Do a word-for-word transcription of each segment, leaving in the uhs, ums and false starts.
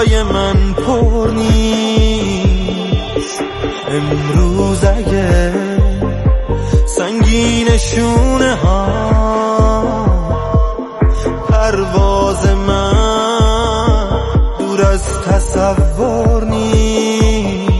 جای من پر نیست. امروز اگه سنگین شونه ها پرواز من دور از تصور نیست.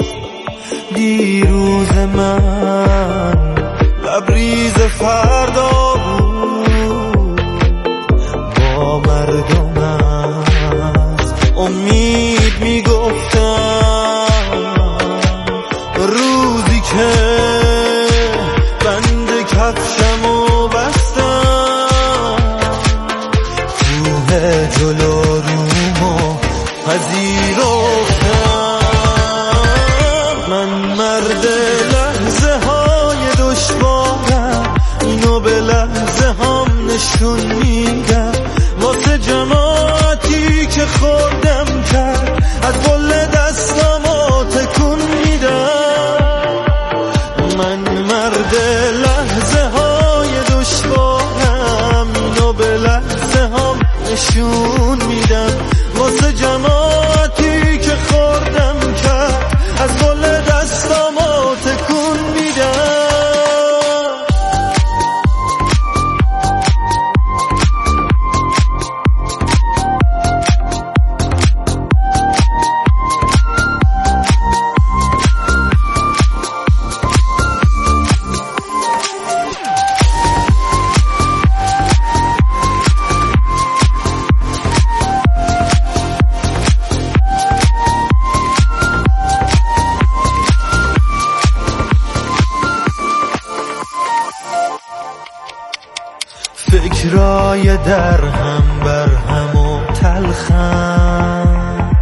دیروز من لبریز فردا بود، با مردم از امید میگفتم روزی که بند کفشمو بستم کوه جلو رومو پذیرفتم. من مرد لحظه های دشوارم، اینو به لحظه هم نشون میدم. واسه جماعتی که خوردم کرد از بل دستامو تکون میدم. من مرد لحظه های دشوارم، اینو به لحظه هم نشون میدم. واسه جماعتی که خوردم کرد از بل دستامو تکون میدم. فکرای در هم بر هم و تلخم،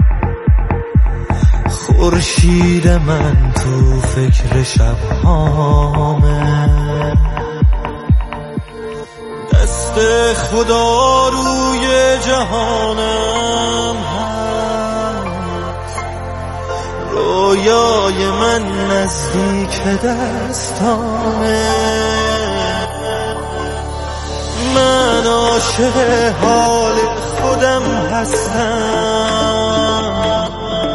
خورشید من تو فکر شبهامه. دست خدا روی جهانم هست، رویای من نزدیک دستامه. من عاشق حال خودم هستم،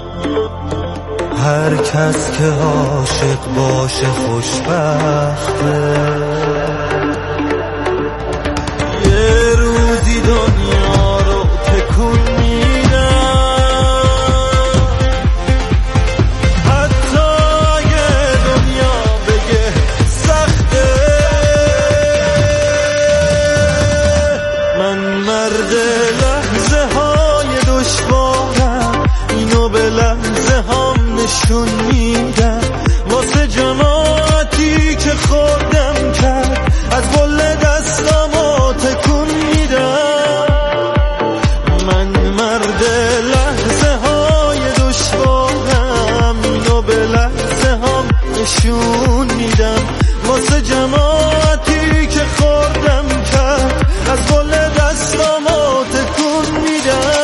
هر کس که عاشق باشه خوشبخته. یه روزی دنیا رو تکون میدم، حتی اگه دنیا بگه سخته. من مرد لحظه های دشوارم، اینو به لحظه هم نشون میدم. واسه جماعتی که خوردم کرد از بل دستامو تکون میدم. من مرد لحظه های دشوارم، اینو به لحظه هم نشون میدم. واسه جماعتی که خوردم کرد از بل دستامو تکون میدم.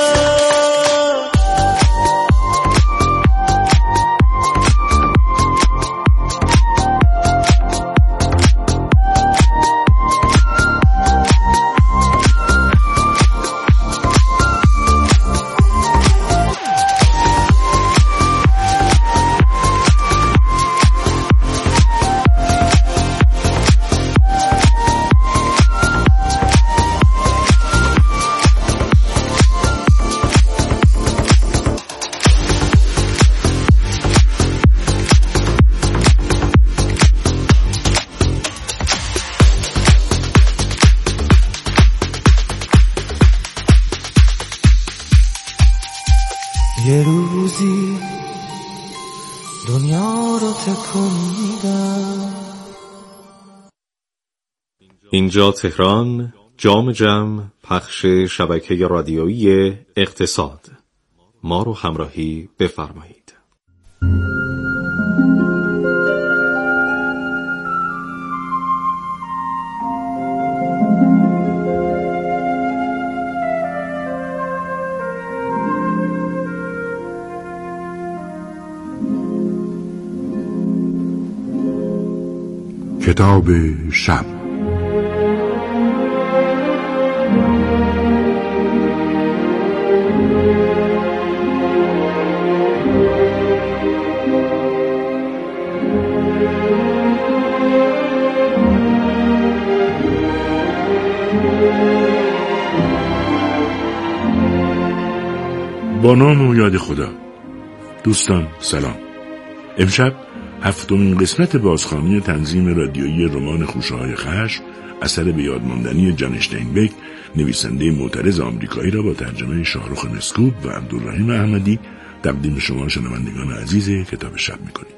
یه روزی دنیا رو تکون میدم. اینجا تهران، جام جم، پخش شبکه رادیویی اقتصاد. ما رو همراهی بفرمایید. کتاب شب. با نام و یاد خدا. دوستان سلام. امشب هفتمین قسمت بازخوانی تنظیم رادیویی رمان خوشه‌های خشم اثر به یاد ماندنی جان اشتینبک نویسنده معترض آمریکایی را با ترجمه شاهرخ مسکوب و عبدالرحیم احمدی تقدیم شما شنوندگان عزیز کتاب شب میکنید.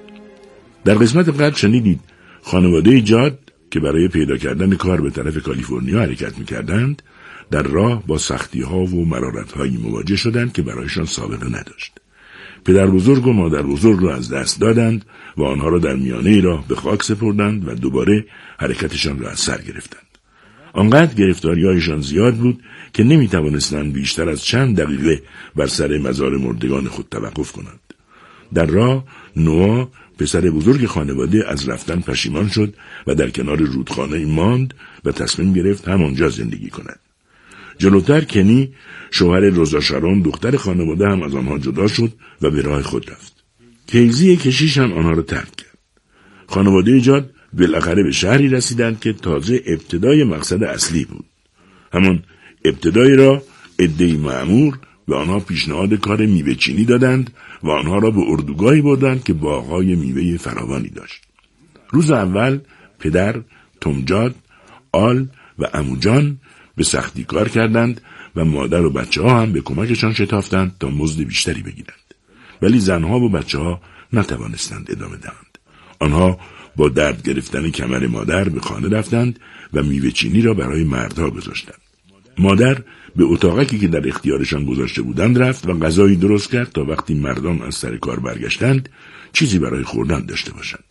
در قسمت قبل شنیدید خانواده جاد که برای پیدا کردن کار به طرف کالیفرنیا حرکت میکردند در راه با سختی‌ها و مرارت‌هایی مواجه شدند که برایشان سابقه نداشت. پدر بزرگ و مادر بزرگ را از دست دادند و آنها را در میانه راه به خاک سپردند و دوباره حرکتشان را از سر گرفتند. آنقدر گرفتاری‌هایشان زیاد بود که نمی‌توانستند بیشتر از چند دقیقه بر سر مزار مردگان خود توقف کنند. در راه نوآ پسر بزرگ خانواده از رفتن پشیمان شد و در کنار رودخانه ماند و تصمیم گرفت همانجا زندگی کند. جلوتر کنی شوهر روزا شارون دختر خانواده هم از آنها جدا شد و به راه خود رفت. کیزی کشیش هم آنها را ترک کرد. خانواده جاد بالاخره به شهری رسیدند که تازه ابتدای مقصد اصلی بود. همان ابتدایی را عده‌ای مأمور به آنها پیشنهاد کار میوه چینی دادند و آنها را به اردوگاهی بردند که باغ‌های میوه فراوانی داشت. روز اول پدر، توم جاد، آل و عمو جان به سختی کار کردند و مادر و بچه ها هم به کمکشان شتافتند تا مزد بیشتری بگیرند. ولی زنها و بچه ها نتوانستند ادامه دهند. آنها با درد گرفتن کمر مادر به خانه رفتند و میوه چینی را برای مردها گذاشتند. مادر به اتاقکی که در اختیارشان گذاشته بودند رفت و غذایی درست کرد تا وقتی مردان از سر کار برگشتند چیزی برای خوردن داشته باشند.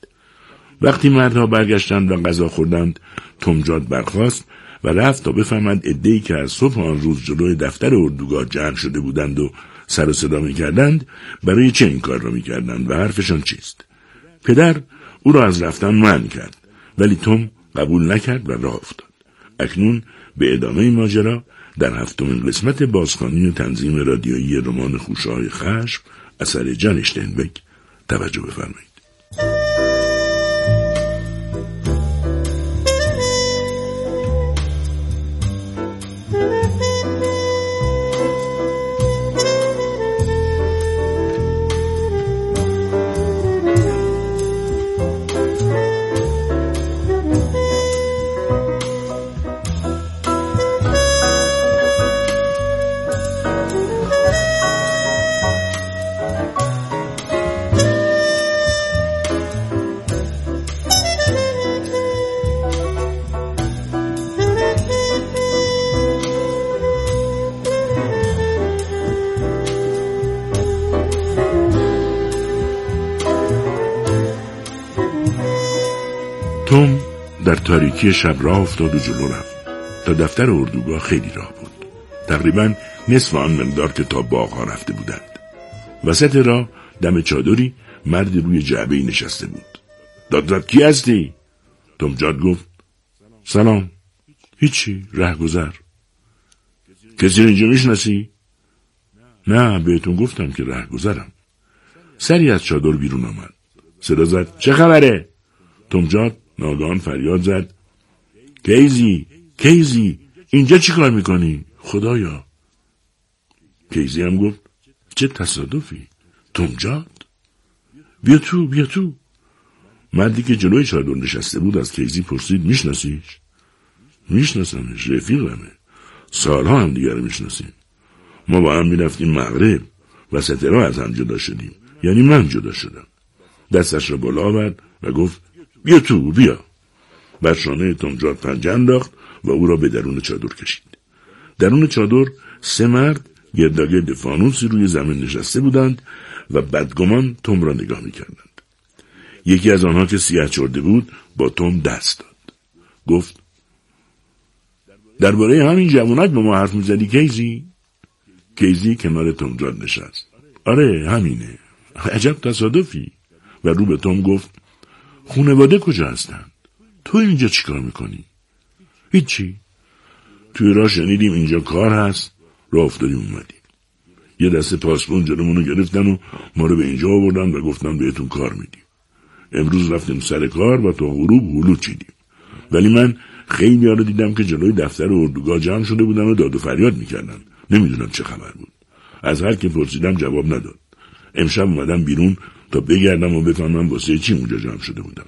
وقتی مردها برگشتند و غذا خوردند، توم جاد برخاست و رفت تا بفهمد عده‌ای که از صبح آن روز جلوی دفتر اردوگاه جمع شده بودند و سر و صدا می‌کردند برای چه این کار را می‌کردند و حرفشان چیست. پدر او را از رفتن منع کرد ولی توم قبول نکرد و راه افتاد. اکنون به ادامه ماجرا در هفتمین قسمت بازخوانی و تنظیم رادیویی رمان خوشه‌های خشم اثر جان اشتینبک توجه بفرمایید. توم در تاریکی شب راه افتاد و جلو رفت. تا دفتر اردوگاه خیلی راه بود. تقریباً نصف آن مقدار که تا باغ‌ها رفته بودند. وسط راه دم چادری مرد روی جعبه‌ای نشسته بود. داد زد کی هستی؟ توم جاد گفت سلام. هیچی، رهگذر. کسی اینجا میشناسی؟ نه، بهتون گفتم که رهگذرم. سری از چادر بیرون آمد. صدا زد چه خبره؟ توم جاد ناگهان فریاد زد کیزی، کیزی، اینجا چی کار میکنی؟ خدایا. کیزی هم گفت چه تصادفی. توم جاد بیا تو، بیا تو. مردی که جلوی چادر نشسته بود از کیزی پرسید میشناسیش؟ میشناسمش، رفیقمه. سالها هم دیگر میشناسیم. ما با هم میرفتیم مغرب، وسط راه از هم جدا شدیم. یعنی من جدا شدم. دستش را بالا آورد و گفت بیا تو، بیا. بر شانه توم جاد پنجه انداخت و او را به درون چادر کشید. درون چادر سه مرد گرداگرد فانوسی روی زمین نشسته بودند و بدگمان توم را نگاه می‌کردند. یکی از آنها که سیاه چرده بود با توم دست داد. گفت درباره همین جوانک با ما حرف می‌زدی کیزی؟ کیزی کنار توم جاد نشست. آره همینه. عجب تصادفی. و رو به توم گفت خانواده کجا هستند؟ تو اینجا چی کار میکنی؟ هیچی. توی راه شنیدیم اینجا کار هست، راه افتادیم اومدیم. یه دسته پاسپورت جلومونو گرفتن و ما رو به اینجا آوردن و گفتن بهتون کار میدیم. امروز رفتیم سر کار و تا غروب هلو چیدیم. ولی من خیلی ها رو دیدم که جلوی دفتر اردوگاه جمع شده بودن و داد و فریاد میکردن. نمیدونم چه خبر بود. از هر که پرسیدم جواب نداد. امشب اومدم بیرون تا بگردم و بفهمم واسه چی اونجا جمع شده بودم.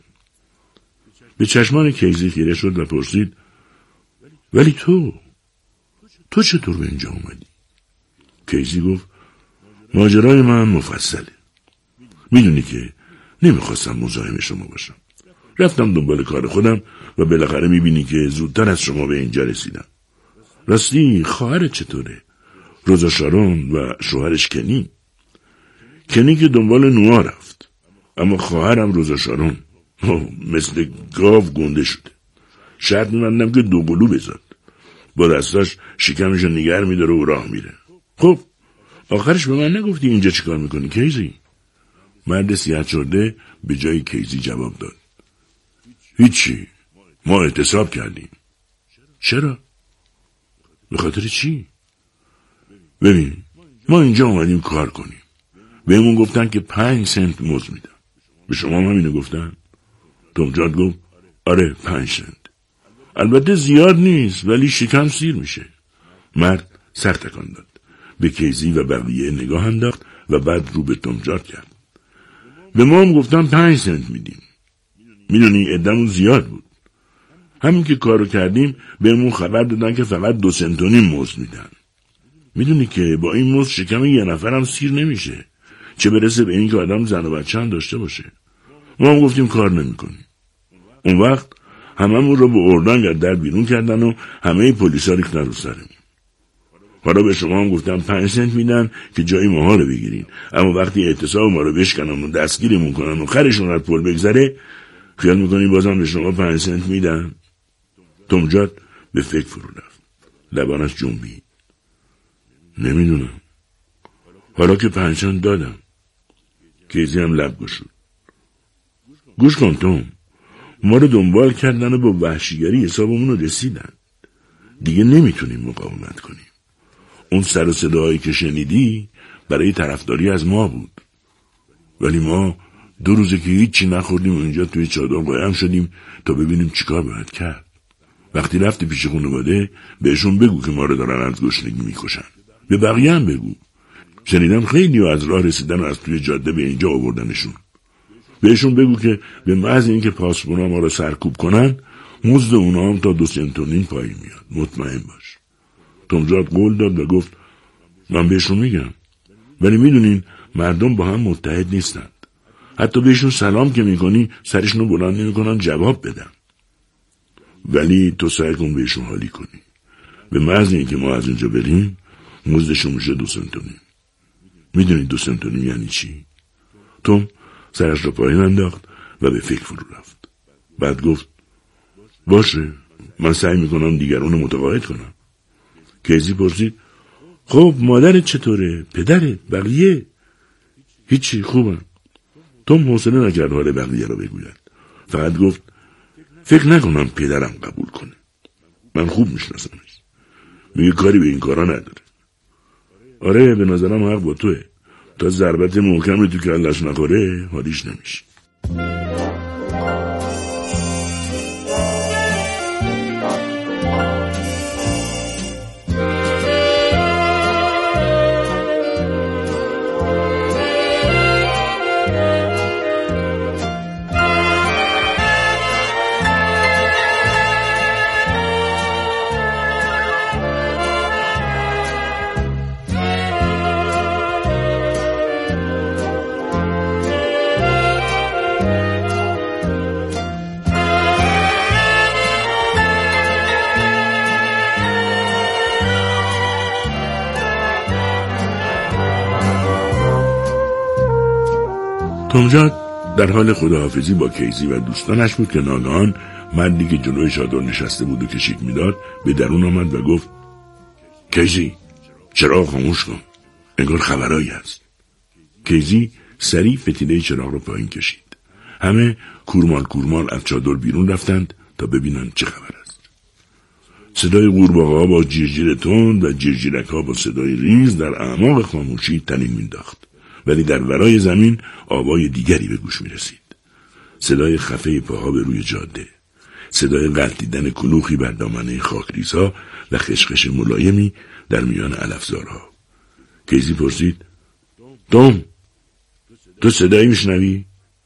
به چشمان کیزی خیره شد و پرسید ولی تو تو چطور به اینجا اومدی؟ کیزی گفت ماجرای من مفصله. میدونی که نمیخواستم مزاحم شما باشم. رفتم دنبال کار خودم و بالاخره میبینی که زودتر از شما به اینجا رسیدم. راستی خواهرت چطوره؟ روزا شارون و شوهرش کنی؟ کنی که دنبال نوآ رفت، اما خواهرم روزا شارون مثل گاو گنده شده. شرط می‌بندم که دو قلو بزاد. با دستاش شکمشو نگر میداره و راه میره. خب آخرش به من نگفتی اینجا چیکار میکنی کیزی؟ مرد سیاه چرده به جای کیزی جواب داد هیچی، ما اعتصاب کردیم. چرا؟ به خاطر چی؟ ببین ما اینجا اومدیم کار کنیم. بهمون گفتن که پنج سنت مزد میدن. به شما هم همینو گفتن؟ تمجاد گفت آره پنج سنت. البته زیاد نیست ولی شکم سیر میشه. مرد سر تکان داد. به کیزی و بقیه نگاه انداخت و بعد رو به تمجاد کرد. به ما هم گفتن پنج سنت میدیم. میدونی عدمون زیاد بود. همین که کارو کردیم بهمون خبر دادن که فقط دو سنت و نیم مزد میدن. میدونی که با این مزد شکم یه نفرم سیر نمیشه، چه برسه به این که آدم زن و بچه هم داشته باشه. ما هم گفتیم کار نمیکنیم. اون وقت هممون رو به اردن از در بیرون کردن و همه پلیسا ریختن رو سرمون. حالا به شما هم گفتم پنج سنت میدن که جای ماها رو بگیرین، اما وقتی اعتصاب ما رو بشکنن و دستگیرمون کنن و خرشون از پل بگذره خیال میکنی بازم به شما پنج سنت میدن؟ تمجاد به فکر فرو رفت. لبانش جنبید. نمیدونم. حالا که پنج سنت دادم. کیزی هم لب گشود. گوش کن توم، ما رو دنبال کردن و با وحشیگری حسابمون رو رسیدن. دیگه نمیتونیم مقاومت کنیم. اون سر و صداهایی که شنیدی برای طرفداری از ما بود. ولی ما دو روزه که هیچی نخوردیم و اینجا توی چادر قایم شدیم تا ببینیم چیکار باید کرد. وقتی رفتی پیش خانواده بهشون بگو که ما رو دارن از گشنگی میکشن. به بقیه هم بگو. شنیدم خیلی و از راه رسیدن و از توی جاده به اینجا آوردنشون. بهشون بگو که به محض اینکه پاسپورنا ما رو سرکوب کنن مزد اونا هم تا دو سنت و نیم پایین میاد. مطمئن باش. تمجاد قول داد و گفت من بهشون میگم. ولی میدونین مردم با هم متحد نیستند. حتی بهشون سلام که میکنی سرشونو بلند نمیکنن جواب بدن. ولی تو سعی کن بهشون حالی کنی. به محض اینکه ما از اینجا بریم مزدشون میشه دو سنت و نیم. میدونی دو سنت و نیم یعنی چی؟ توم سرش رو پایین انداخت و به فکر فرو رفت. بعد گفت باشه من سعی میکنم دیگران رو متقاعد کنم. کیزی پرسید خب مادرت چطوره؟ پدرت؟ بقیه؟ هیچی خوبم. توم حوصله نکرد حال بقیه رو بگوید. فقط گفت فکر نکنم پدرم قبول کنه. من خوب میشناسمش. میگه کاری به این کارا نداره. آره به نظرم حق با توه. تا ضربت محکمی تو کلش نخوره حالیش نمیشه. تمجاد در حال خداحافظی با کیزی و دوستانش بود که ناگهان مردی که جلوی چادر نشسته بود و کشیک میداد به درون آمد و گفت کیزی چراغ خاموش کن، انگار خبرایی هست. کیزی سریع فتیله چراغ رو پایین کشید. همه کورمال کورمال از چادر بیرون رفتند تا ببینن چه خبر است. صدای قورباغه‌ها با جیرجیر تند و جیرجیرک‌ها با صدای ریز در اعماق خاموشی تنین مینداخت. ولی در ورای زمین آوای دیگری به گوش می رسید. صدای خفه پاها به روی جاده، صدای غلتیدن کلوخی بر دامنه خاکریزها و خشخش ملایمی در میان علفزارها. کیزی پرسید توم تو صدایی میشنوی؟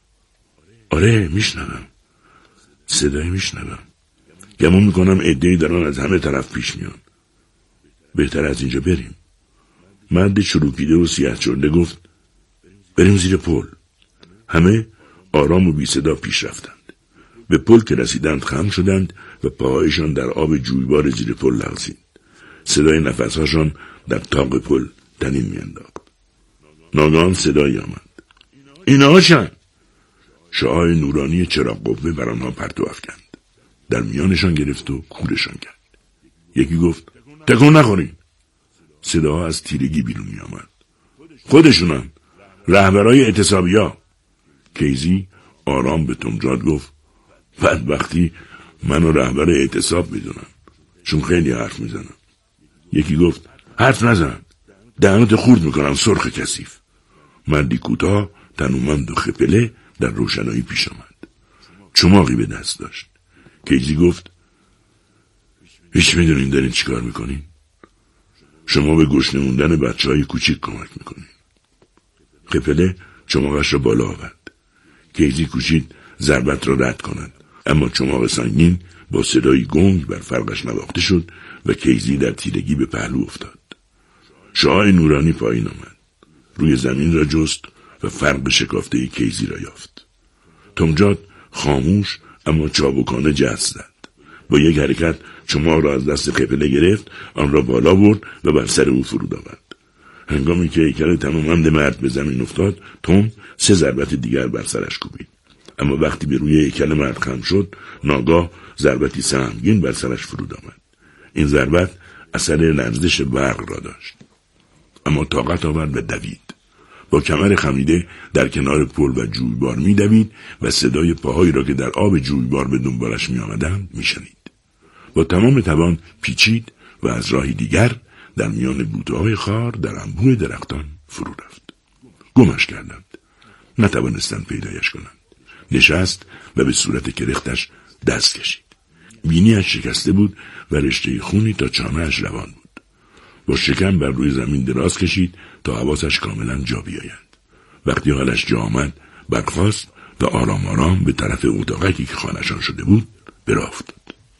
آره میشنوم. صدایی میشنوم. گمان میکنم عده‌ای دارن از همه طرف پیش میان. بهتر از اینجا بریم. مرد چروکیده و سیاه چرده گفت بریم زیر پل. همه آرام و بی صدا پیش رفتند. به پل که رسیدند خم شدند و پاهایشان در آب جویبار زیر پل لغزید. صدای نفسهاشان در طاق پل طنین میانداخت. ناگهان صدایی آمد. اینهاشن. شعاع نورانی چراغ قوه بر آنها پرتو افکند. در میانشان گرفت و کورشان کرد. یکی گفت تکون نخورین. صداها از تیرگی بیرون می آمد. خودشونن. رهبرای اعتصابیا. کیزی آرام به تمجاد گفت بدبختی منو رهبر اعتصاب میدونم چون خیلی حرف میزنم. یکی گفت حرف نزن. دهنت خورد میکنم سرخ کثیف. مردی کوتاه تنومند و خپله در روشنایی پیش آمد. چماقی به دست داشت. کیزی گفت هیچ میدونین دارین چیکار میکنین؟ شما به گشنه موندن بچه های کوچیک کمک میکنین. خپله چماقش را بالا آورد. کیزی کوشید ضربت را رد کند، اما چماق سنگین با صدایی گنگ بر فرقش نواخته شد و کیزی در تیرگی به پهلو افتاد. شعاع نورانی پایین آمد. روی زمین را جست و فرق شکافته کیزی را یافت. تمجاد خاموش اما چابکانه جست زد. با یک حرکت چماق را از دست خپله گرفت، آن را بالا برد و بر سر او فرود آورد. هنگامی که هیکل تنومند مرد به زمین افتاد، توم سه ضربت دیگر بر سرش کوبید. اما وقتی به روی هیکل مرد خم شد، ناگاه ضربتی سهمگین بر سرش فرود آمد. این ضربت اثر لرزش برق را داشت. اما طاقت آورد و دوید. با کمر خمیده در کنار پل و جویبار می دوید و صدای پاهایی را که در آب جویبار به دنبالش می آمدند می شنید. با تمام توان پیچید و از راهی دیگر در میان بوته‌های خار در انبوه درختان فرو رفت. گمش کردند. نتوانستند پیدایش کنند. نشست و به صورت کرختش دست کشید. بینیش شکسته بود و رشته خونی تا چانه‌اش روان بود. با شکم بر روی زمین دراز کشید تا حواسش کاملا جا بیاید. وقتی حالش جا آمد برخاست و آرام آرام به طرف اتاقکی که خانه‌شان شده بود براه افتاد.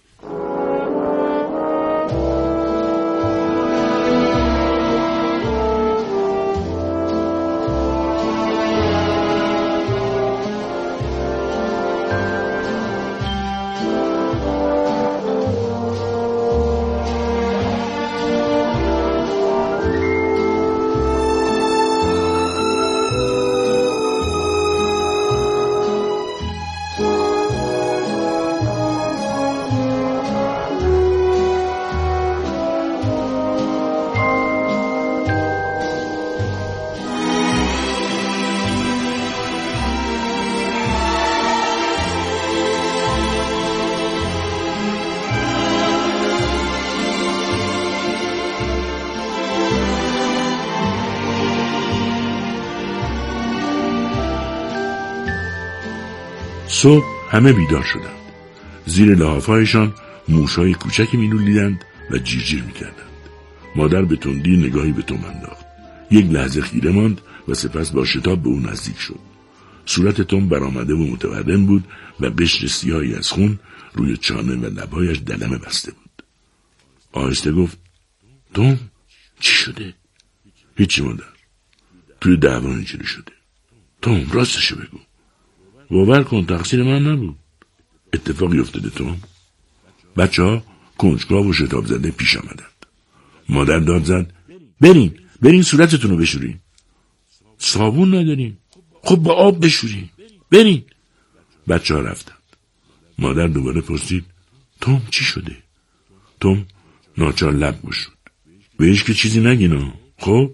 صبح همه بیدار شدند. زیر لحافهایشان موشهای کوچکی می‌لولیدند و جیرجیر می‌کردند. مادر به تندی نگاهی به توم انداخت. یک لحظه خیره ماند و سپس با شتاب به او نزدیک شد. صورت توم برآمده و متورم بود و قشر سیاهی از خون روی چانه و لب‌هایش دلمه بسته بود. آهسته گفت توم چی شده؟ هیچی مادر. توی دعوا اینجوری شده. توم راستشو بگو. باور کن تقصیر من نبود. اتفاقی افتاده توم. بچه ها کنجکاو و شتاب زده پیش آمدند. مادر داد زد برین برین صورتتون رو بشورین. صابون نداریم. خب با آب بشورین. برین. بچه ها رفتند. مادر دوباره پرسید توم چی شده؟ توم ناچار لب گشود. بهش که چیزی نگینا. خب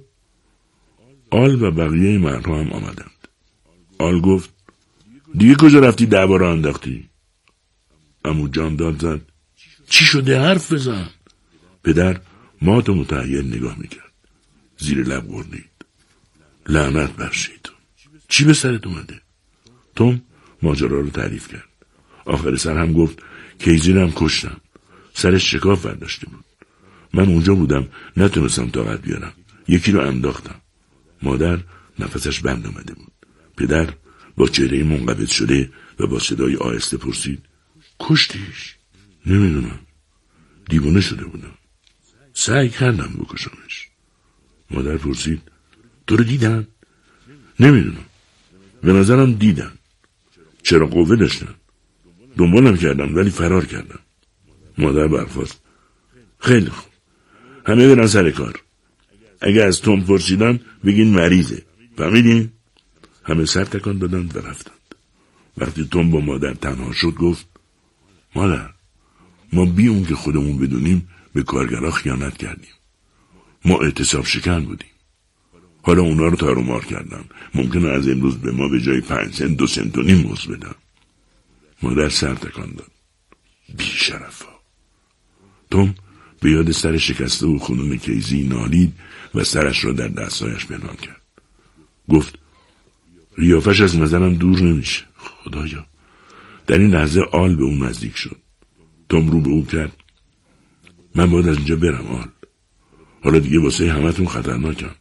آل و بقیه مردها هم آمدند. آل گفت دیگه کجا رفتی دعوا را انداختی؟ عمو جان داد زد چی شده حرف بزن. پدر مات و متحیر نگاه میکرد. زیر لب غرید لعنت بر شیطان. چی به سرت اومده؟ توم ماجرا رو تعریف کرد. آخر سر هم گفت کیزی رو هم کشتم. سرش شکاف برداشته بود. من اونجا بودم نتونستم طاقت بیارم. یکی رو انداختم. مادر نفسش بند آمده بود. پدر با چهره منقبض شده و با صدای آهسته پرسید: کشتیش؟ نمیدونم. دیوانه شده بودم. سعی کردم بکشمش. مادر پرسید: تو رو دیدن؟ نمیدونم. به نظرم دیدن. چرا قوه داشتن؟ دنبالم کردم ولی فرار کردم. مادر برخاست: خیلی خوب. همه برن سر کار. اگه از توم پرسیدن بگین مریضه. فهمیدین؟ همه سر تکان دادند و رفتند. وقتی توم با مادر تنها شد گفت: مادر، ما بی اون که خودمون بدونیم به کارگرها خیانت کردیم. ما اعتصاب شکن بودیم. حالا اونا رو تار و مار کردن. ممکنه از امروز به ما به جای پنج سنت دو سنت و نیم مزد بدن. مادر سر تکان داد. بی شرفا. توم به یاد سر شکسته و خونون کیزی نالید و سرش را در دستایش پنهان کرد. گفت: قیافش از نظرم دور نمیشه. خدایا. در این لحظه آل به اون نزدیک شد. توم رو به او کرد: من باید از اینجا برم آل. حالا دیگه واسه همتون خطرناکم.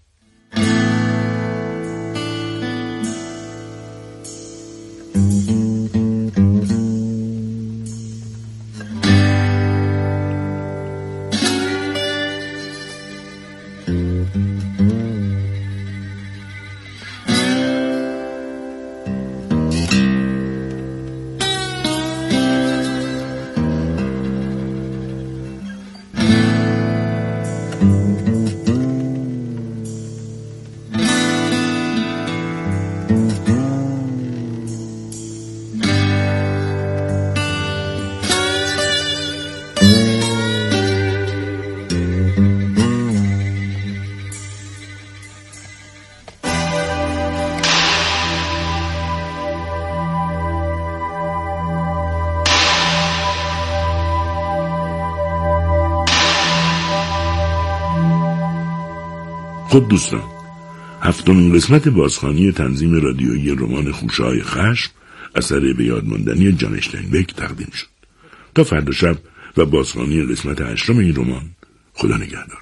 خب دوستان، هفتمین قسمت بازخوانی تنظیم رادیویی رمان خوشه‌های خشم اثر به یاد ماندنی جان اشتاینبک تقدیم شد. تا فردا شب و بازخوانی قسمت هشتم این رمان، خدا نگهدار.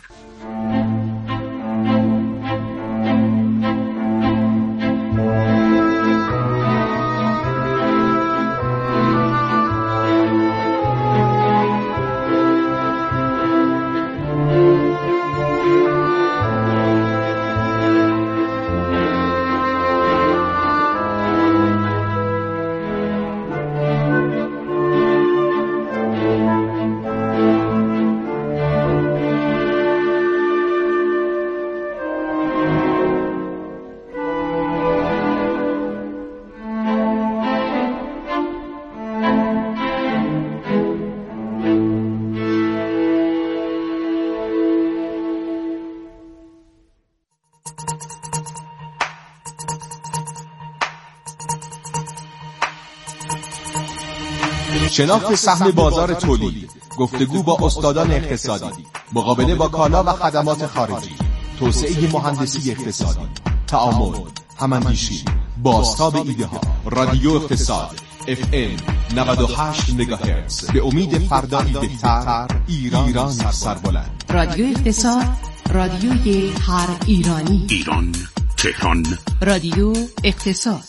شناخت سهم بازار تولید، گفتگو با استادان اقتصادی، مقابله با کالا و خدمات خارجی، توسعه مهندسی اقتصادی، تعامل، هماندیشی، بازتاب ایده ها، رادیو اقتصاد اف ام نود و هشت مگاهرتز. به امید فردایی بهتر، ایران سربلند. رادیو اقتصاد، رادیوی هر ایرانی. ایران، تهران. رادیو اقتصاد،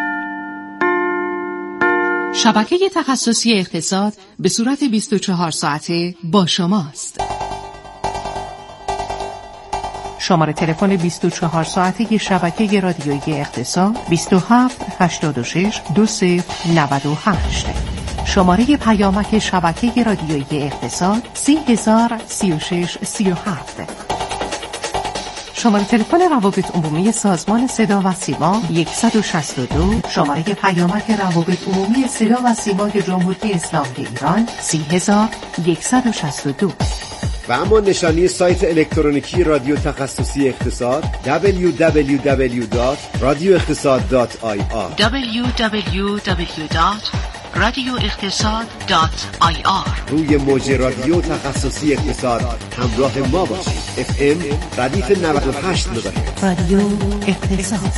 شبکه تخصصی اقتصاد به صورت بیست و چهار ساعته با شماست. شماره تلفن بیست و چهار ساعته شبکه رادیویی اقتصاد بیست و هفت هشتاد و شش دو صفر نود و هشت. شماره پیامک شبکه رادیویی اقتصاد سی هزار سی و شش سی و هفت. شماره تلفن روابط عمومی سازمان صدا و سیما صد و شصت و دو. شماره پیامک روابط عمومی صدا و سیمای جمهوری اسلامی ایران سی هزار صد و شصت و دو. و اما نشانی سایت الکترونیکی رادیو تخصصی اقتصاد دبلیو دبلیو دبلیو دات رادیو اقتصاد دات آی آر دبلیو دبلیو دبلیو دات رادیو اقتصاد دات آی آر. روی موج رادیو تخصصی اقتصاد همراه ما باشید. اف ام ردیف نود و هشت مگاهرتز. رادیو اقتصاد.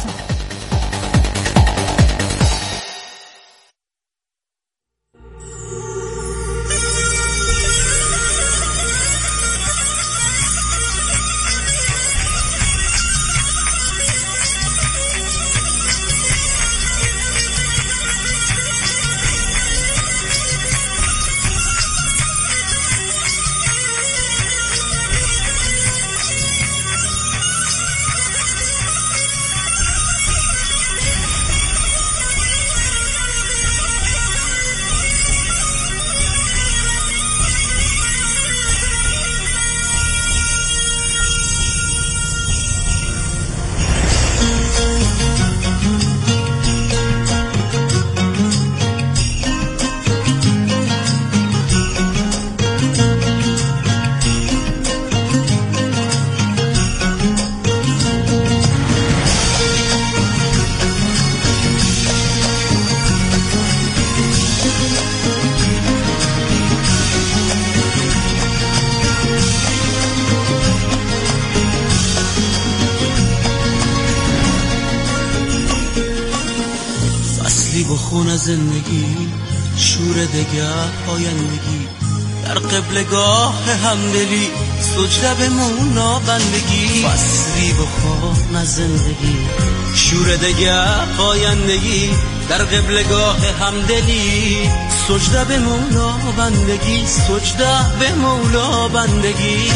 خون زندگی، شور دگر آیندگی، در قبلگاه همدلی، سجده به مولا بندگی، فصلی بخوان از زندگی، شور دگر آیندگی، در قبلگاه همدلی، سجده به مولا بندگی، سجده به مولا بندگی.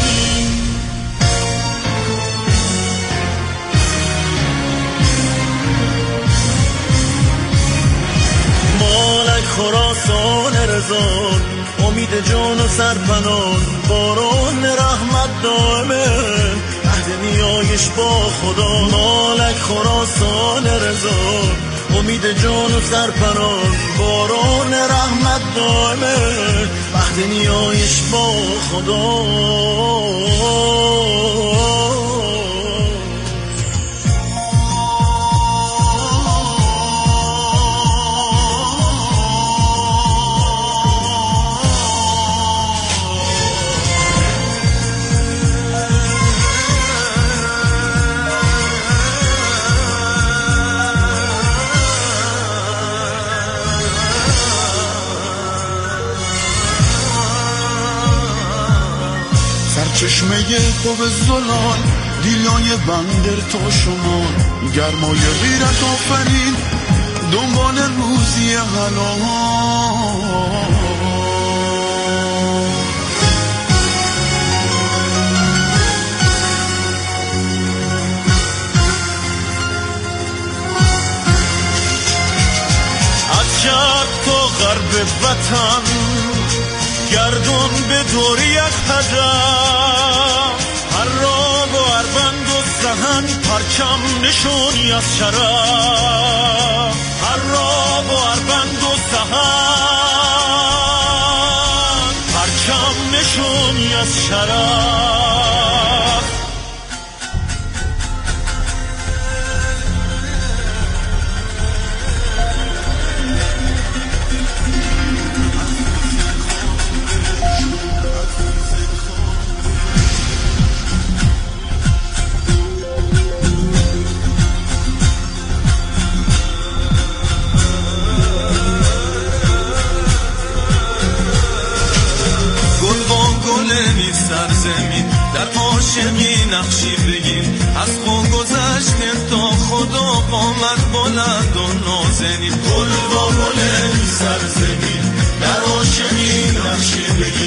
مالک خراسان رضا، امید جان و سرپنان، باران رحمت دائمه، عهد نیایش با خدا. مالک خراسان رضا، امید جان و سرپنان، باران رحمت دائمه، عهد نیایش با خدا. چشمه خوب زلال، دیلای بندر تا شما، گرمای غیرت آفرین، دنبال روزی حلال. از شرق تا غرب وطن، گردون به دور یک حجم، هر راه و هر بند و سهن، پرچم نشونی از شرف، هر راه و هر بند و سهن، پرچم نشونی از شرف. سرزمین در عاشقی نقشی بگیم، از خون گذشتیم تا خدا قامت بلند و نازنین. گل با گل سرزمین در عاشقی نقشی بگیم،